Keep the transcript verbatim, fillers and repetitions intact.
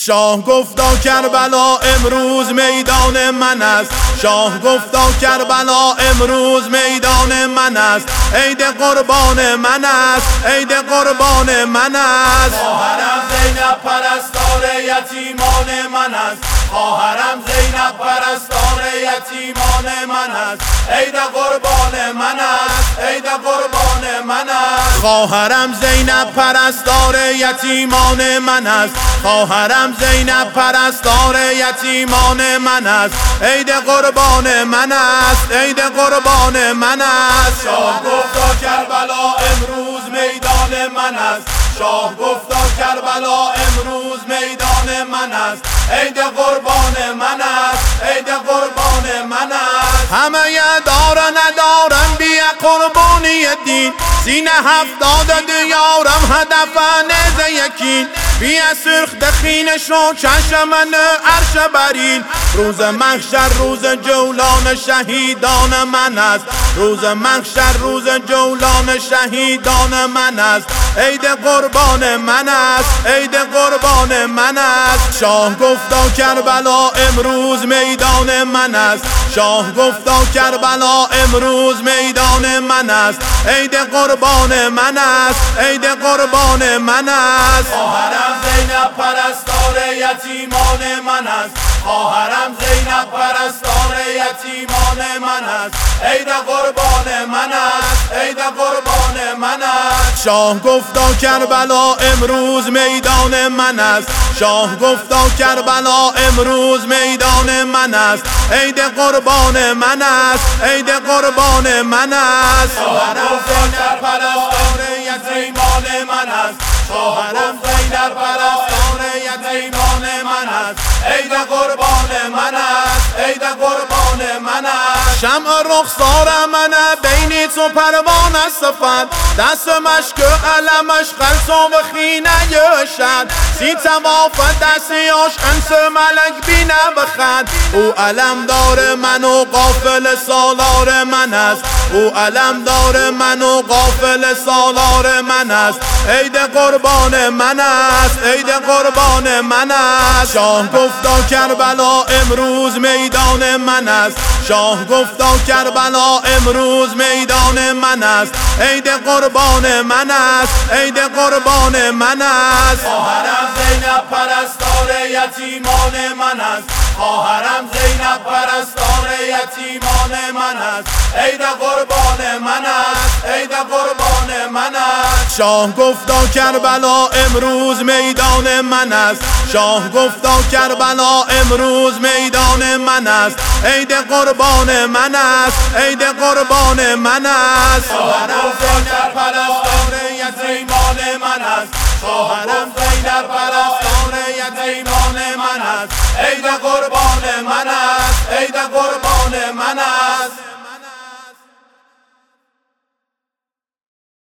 شاه گفتا کربلا امروز میدان من است. شاه گفتا کربلا امروز میدان من است. عید قربان من است، عید قربان من است. خواهرم زینب پرستار یتیمان من است. خواهرم زینب پرستار یتیمان من است. عید قربان من است، عید قربان من است. خواهرم زینب پرستار یتیمان من است. خواهرم زینب پرستار یتیمان من است. عید قربان من است، عید قربان من است. شاه گفتا کربلا امروز میدان من است. شاه گفتا کربلا امروز میدان من است. عید قربان من است، عید قربان من است. همه دار ندارم بیا قربانی دین، سینه هفتاد دیارم هدف نیز یکین. بیا سرخ دخین شو چشمن عرش برین. روز محشر روز جولان شهیدان من است. روز محشر روز جولان شهیدان من است. عید قربان من است، عید قربان من است. شاه گفتا کربلا امروز میدان من است. شاه گفتا کربلا امروز میدان من است. عید قربان من است، عید قربان من است. خواهرم زینب پرستار یتیمان من است. خواهرم زینب پرستار یتیمان من است. عید قربان من است، عید قربان من است. شاه گفتا کربلا امروز میدان من است. شاه گفتا کربلا امروز میدان من است. عید قربان من است، عید قربان من است. خواهرم زینب پرستار یتیمان من است. خواهرم زینب پرستار یتیمان من است. عید قربان من است، عید قربان من است. شمع رخسار من بینی تو پروانه صفت، دست مشک علمش خلص و خینه شد. سی تواف دستیاش انس ملک بینه بخد. او علم دار من و قافل سالار من است. او علم دار من و قافل سالار من است. عید قربان من است، عید قربان من است. شاه گفتا کربلا امروز میدان من است. شاه گفتا کربلا امروز میدان من است. عید قربان من است، عید قربان من است. خواهرم زینب پرستار یتیمان من است. خواهرم زینب پرستار یتیمان من است. عید قربان من است، عید قربان من است. شاه گفتا کربلا امروز میدان من است. شاه گفتا کربلا امروز میدان من است. عید قربان من است، عید قربان من است. خواهرم زینب پرستار یتیمان من است. خواهرم زینب پرستار یتیمان من است. عید قربان من است.